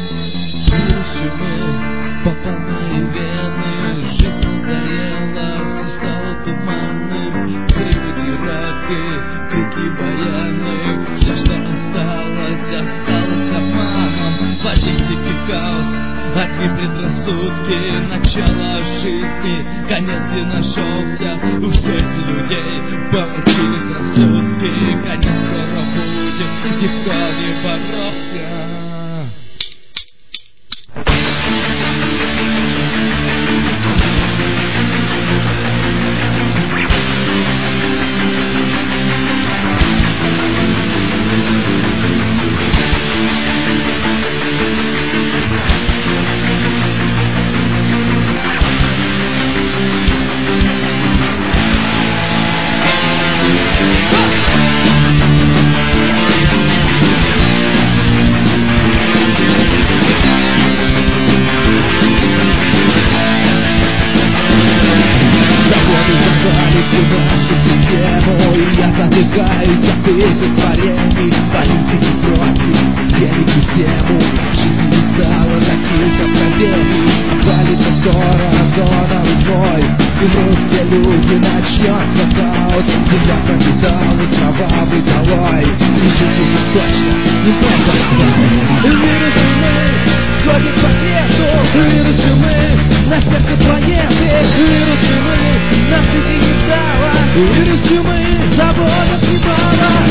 Вирус чумы попал в мои вены. Жизнь надоела, все стало туманным. Взрывы, теракты, крики военных. Все, что осталось обманом. Политики, хаос, огни, предрассудки. Начало жизни, конец где нашелся. У всех людей помутились рассудки. Конец скоро будет, никто не боролся. Я задыхаюсь от их испарений. Политики против, великую тему. Жизнь не стала таких откровений. Обвалится скоро озоновый слой. Умрут все люди, начнется хаос. Земля пропиталась кровавой золой. И жить уже точно недолго осталось. Вирус чумы ходит по свету. Вирус чумы на сердце планеты. Вирус чумы нам жизни не стало. Вирус чумы заводов немало.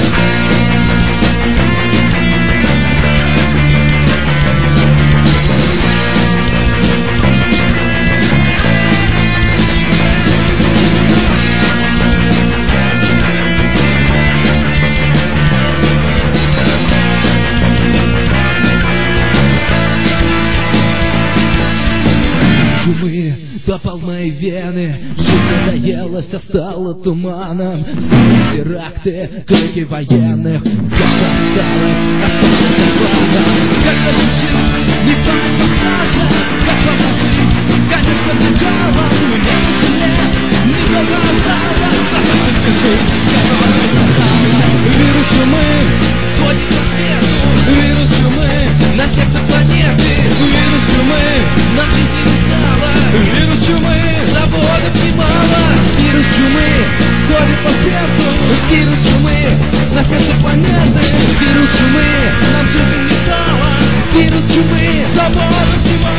Чумы попал в мои вены. Жизнь надоела, все стало туманом. Взрывы, теракты, крики военных. Все, что осталось обманом. Как разучить, никто не покажет. Как положить, конец от начала. Нет на земле, немного осталось. Захватите жизнь, которая осталась. Вирус чумы ходит по свету. Вирус чумы на сердце планеты. Вирус чумы нам жизни не стало. Вирус чумы заводов немало. Вирус чумы ходит по свету. Вирус чумы на сердце планеты. Вирус чумы нам жизни не стало. Вирус чумы заводов немало.